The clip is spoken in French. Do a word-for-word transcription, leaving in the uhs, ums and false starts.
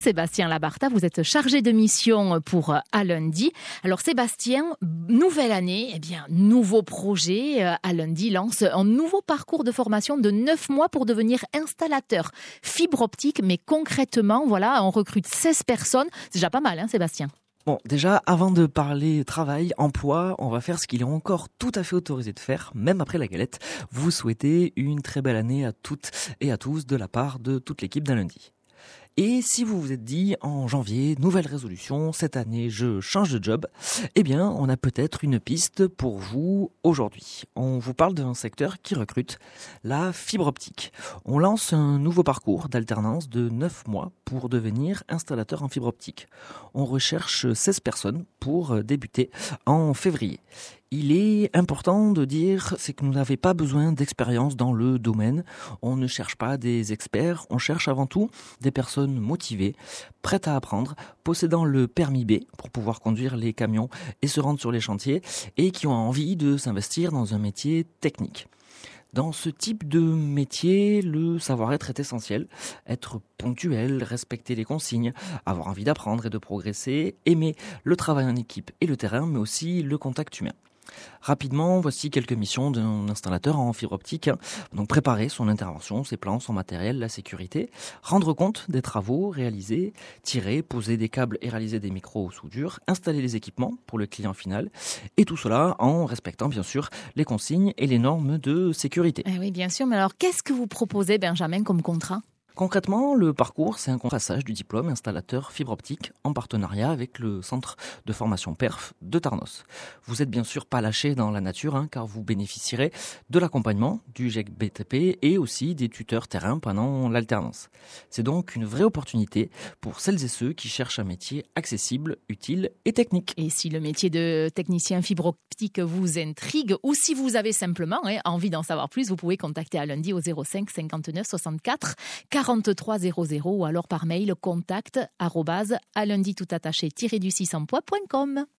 Sébastien Labarta, vous êtes chargé de mission pour Alundi. Alors Sébastien, nouvelle année, eh bien nouveau projet. Alundi lance un nouveau parcours de formation de neuf mois pour devenir installateur fibre optique. Mais concrètement, voilà, on recrute seize personnes. C'est déjà pas mal, hein, Sébastien? Bon, déjà, avant de parler travail, emploi, on va faire ce qu'il est encore tout à fait autorisé de faire, même après la galette. Vous souhaitez une très belle année à toutes et à tous de la part de toute l'équipe d'Alundi. Et si vous vous êtes dit en janvier, nouvelle résolution, cette année je change de job, eh bien on a peut-être une piste pour vous aujourd'hui. On vous parle d'un secteur qui recrute, la fibre optique. On lance un nouveau parcours d'alternance de neuf mois pour devenir installateur en fibre optique. On recherche seize personnes pour débuter en février. Il est important de dire, c'est que vous n'avez pas besoin d'expérience dans le domaine. On ne cherche pas des experts, on cherche avant tout des personnes motivées, prêtes à apprendre, possédant le permis B pour pouvoir conduire les camions et se rendre sur les chantiers et qui ont envie de s'investir dans un métier technique. Dans ce type de métier, le savoir-être est essentiel. Être ponctuel, respecter les consignes, avoir envie d'apprendre et de progresser, aimer le travail en équipe et le terrain, mais aussi le contact humain. Rapidement, voici quelques missions d'un installateur en fibre optique. Donc préparer son intervention, ses plans, son matériel, la sécurité, rendre compte des travaux réalisés, tirer, poser des câbles et réaliser des micros soudures, installer les équipements pour le client final, et tout cela en respectant bien sûr les consignes et les normes de sécurité. Eh oui, bien sûr, mais alors qu'est-ce que vous proposez, Benjamin, comme contrat ? Concrètement, le parcours, c'est un passage du diplôme installateur fibre optique en partenariat avec le centre de formation P E R F de Tarnos. Vous n'êtes bien sûr pas lâché dans la nature, hein, car vous bénéficierez de l'accompagnement du G E C B T P et aussi des tuteurs terrain pendant l'alternance. C'est donc une vraie opportunité pour celles et ceux qui cherchent un métier accessible, utile et technique. Et si le métier de technicien fibre optique vous intrigue ou si vous avez simplement hein, envie d'en savoir plus, vous pouvez contacter Alundi au zéro cinq cinquante-neuf soixante-quatre quarante-trois zéro zéro ou alors par mail contact arobase alundi tout attaché du six emploi point com.